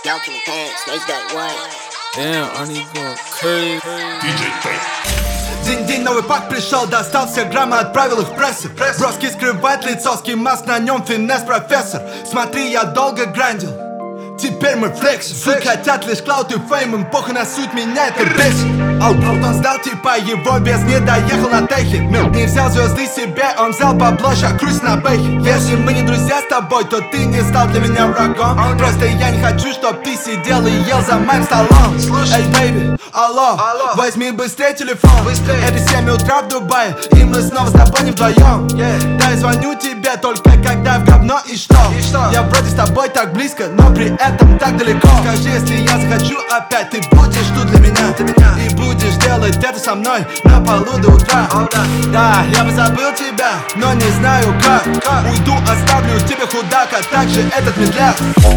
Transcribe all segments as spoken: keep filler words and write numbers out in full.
Down in the pants, stage that one. Damn, Arnie going crazy. ди джей Fate. День-день, новый пак пришел, достал все граммы, отправил их в прессу. Броски скрывает лицо, скимаск, на нем финес профессор. Смотри, я долго грандил, теперь мы флекс. Все хотят лишь клаут и фейм, им похуй на суть, меня это бесит. Аут, он сдал типа его без, не доехал на техе. Не взял звезды себе, он взял бабло, ща круть на бэхе. Если мы не друзья с тобой, то ты не стал для меня врагом. Просто я не хочу, чтоб ты сидел и ел за моим столом. Эй, бэйби, алло, возьми быстрее телефон. Это семь утра в Дубае, и мы снова с тобой не вдвоем. Да, я звоню тебе только когда в говно и что? Я вроде с тобой так близко, но при этом так далеко. Скажи, если я захочу опять, ты будешь тут для меня. И будешь делать это со мной на полу до утра. Да, я бы забыл тебя, но не знаю как. Уйду, оставлю тебе худак, а также этот медляк.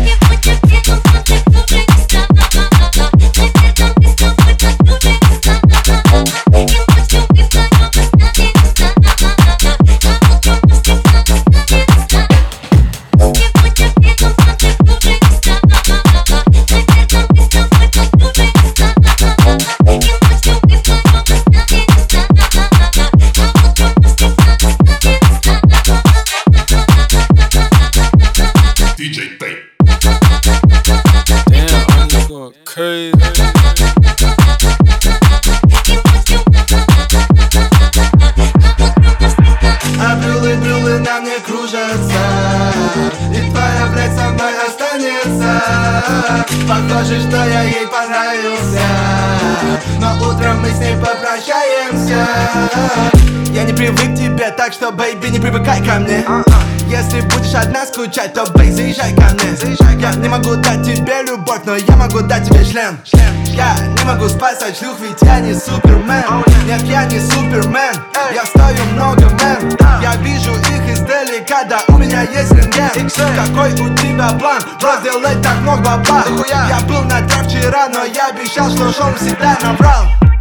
ди джей Fate. Damn, Arnie going crazy. А брюлы, брюлы на мне кружатся, и твоя, блядь, со мной останется. Похоже, что я ей понравился, но утром мы с ней попрощаемся. Я не привык к тебе, так что, бэйби, не привыкай ко мне. Если будешь одна скучать, то, бэй, заезжай ко мне. Я не могу дать тебе любовь, но я могу дать тебе член. Я не могу спасать шлюх, ведь я не супермен. Нет, я не супермен, я стою много, мэн. Я вижу их издалека, да у меня есть рентген. Какой у тебя план? Разделать так много бабла. Я был на трав вчера, но я обещал, что шоу всегда наврал.